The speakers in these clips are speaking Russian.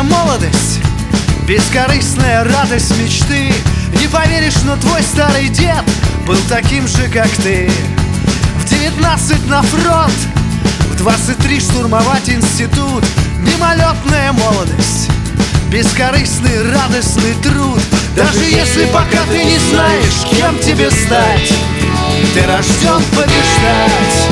Бесконечная молодость, бескорыстная радость мечты. Не поверишь, но твой старый дед был таким же, как ты. В 19 на фронт, в 23 штурмовать институт. Мимолетная молодость, бескорыстный радостный труд. Даже если пока ты не знаешь, кем тебе стать, ты рожден побеждать.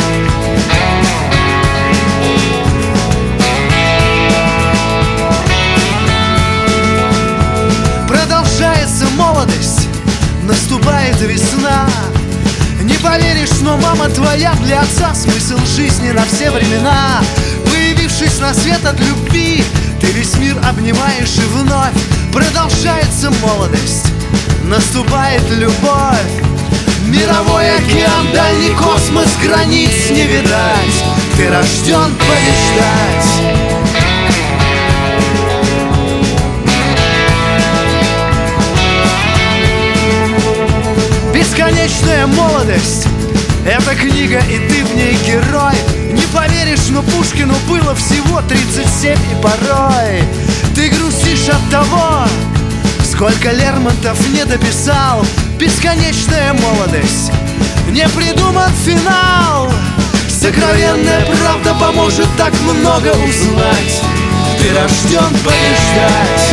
Продолжается молодость, наступает весна. Не поверишь, но мама твоя для отца смысл жизни на все времена. Появившись на свет от любви, ты весь мир обнимаешь и вновь. Продолжается молодость, наступает любовь. Мировой океан, дальний космос, границ не видать. Ты рожден побеждать. Бесконечная молодость — это книга, и ты в ней герой. Не поверишь, но Пушкину было всего 37, и порой ты грустишь от того, сколько Лермонтов не дописал. Бесконечная молодость, не придуман финал. Сокровенная правда поможет так много узнать. Ты рожден побеждать.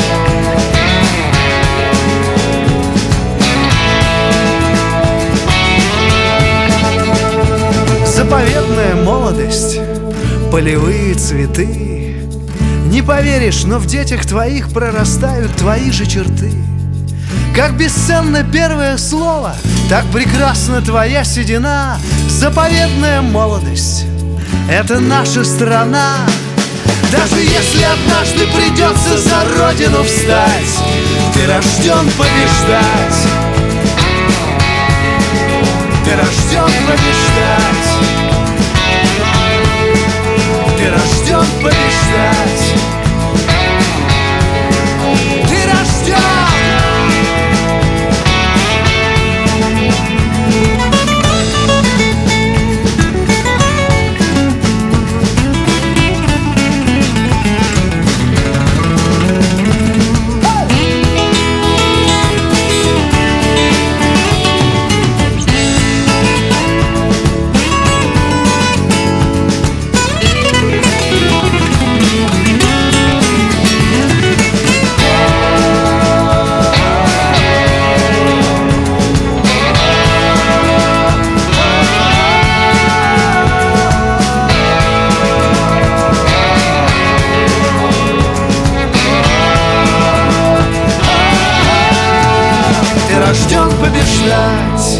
Заповедная молодость, полевые цветы. Не поверишь, но в детях твоих прорастают твои же черты. Как бесценно первое слово, так прекрасна твоя седина. Заповедная молодость — это наша страна. Даже если однажды придется за родину встать, ты рожден побеждать. Ты рожден побеждать. Ты рожден побеждать. Ты рожден. Рожден побеждать.